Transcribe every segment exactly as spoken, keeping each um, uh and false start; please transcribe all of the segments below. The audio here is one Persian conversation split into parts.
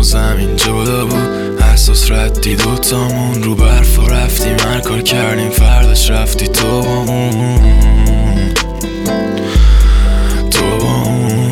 زمین جدا بود، احساس ردی دوتامون رو برف و رفتیم هر کار کردیم، فرداش رفتی تو با اون تو با اون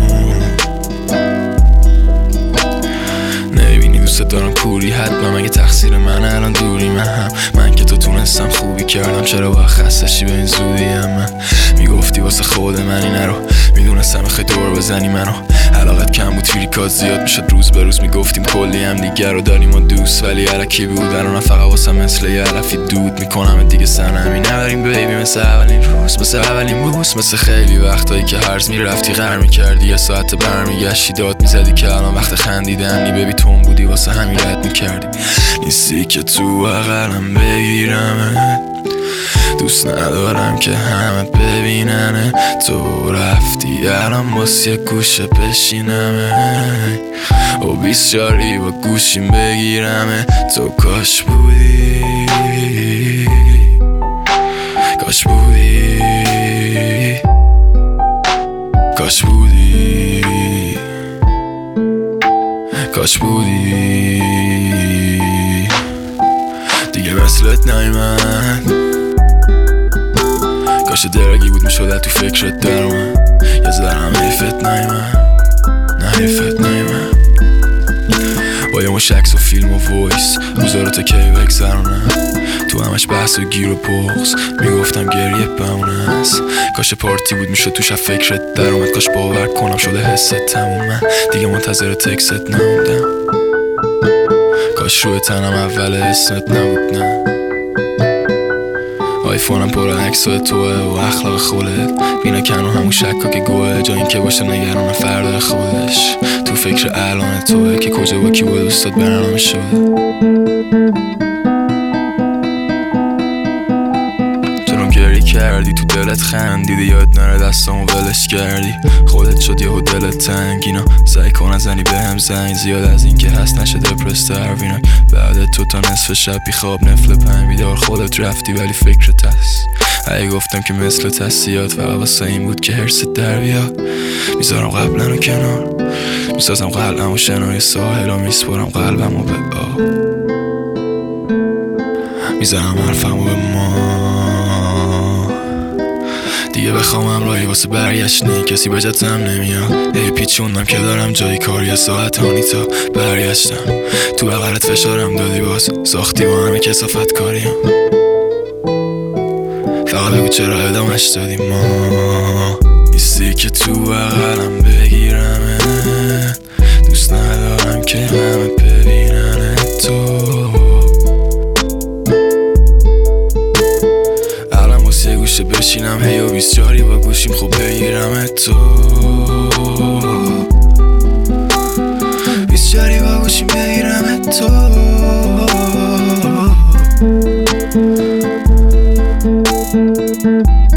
نمیبینی دوست دارم کوری، حتما مگه تقصیر من الان دوری؟ من هم من که تو تونستم خوبی کردم، چرا باید خستشی به این زودی؟ هم من میگفتی واسه خود من اینه رو، میدونستم خیلی دور بزنی منو، علاقت کم بود فیلیکات زیاد میشد روز به روز، میگفتیم کلی هم دیگر رو داریم و دوست، ولی علکی بود الان فقط واسه مثل یه علفی دود میکنم دیگه سنمی نداریم بیبی، مثل اولین روز، مثل اولین بوس، مثل خیلی وقتایی که هرز میرفتی غر میکردی، یه ساعت برمیگشتی داد میزدی که الان وقت خندیدن نی بیبی تون بودی واسه همین رد میکردی، نیستی که تو بغلم بگیرم، دوست ندارم که همه ببیننه، تو رفتی الان باز یه گوشه بشینمه و بیست جاری با گوشیم بگیرمه، تو کاش بودی کاش بودی کاش بودی کاش بودی دیگه مثلت نیمد، کاش درگی بود میشد تو فکرت در من، یه ذرم حیفت نیمد نه حیفت نیمد، با یه مش عکس و فیلم و وایس روزا رو تا کی بگذرونم، تو همش بحث و گیر و بغض میگفتم گریه بمونه است، کاش پارتی بود میشد توش فکرت در اومد، کاش باور کنم شده حست تموم، من دیگه منتظر تکست نموندم، کاش روی تنم اول اسمت نبود، نه آیفونم پر عکسای توه و اخلاق خودت، بینا کنو همون شکا که گوه، جا این که باشه نگران فردا خودش، تو فکر الان توه که کجا با کی با دوستات برنامه شده، تو گری کردی تو دلت خندیدی، یاد نره دستامو ولش کردی، خودت شد یهو دلت تنگ، اینا سعی کن نزنی بهم زنگ، زیاد از این که هست نشه دپرس تروینک، بعد تو تا نصف شب بی خواب نفل پنج بیدار خودت رفتی ولی فکرت هست، اگه گفتم که مثل تصیاد فقط واسه این بود که حرست در بیاد، میذارم قبلا رو کنار، میسازم قلبم و شنای ساحل و میسپرم قلبم و به آب، میذارم حرفم و به ما دیگه بخوام همراهی واسه برگشتنی، کسی به جتم نمیاد، ای پیچوندم که دارم جایی کار، یه ساعت هانی تا برگشتم، تو بغلت فشارم دادی باز ساختی با همه کسافت کاریم، فقط بگو چرا ادامش دادی، ما نیستی که تو بغلم بگیرمه، دوست ندارم که همه ببینن تو، یه گوشه بشینم هی و بیست جاری با گوشیم خوب بگیرم تو، بیست جاری با گوشیم بگیرم تو.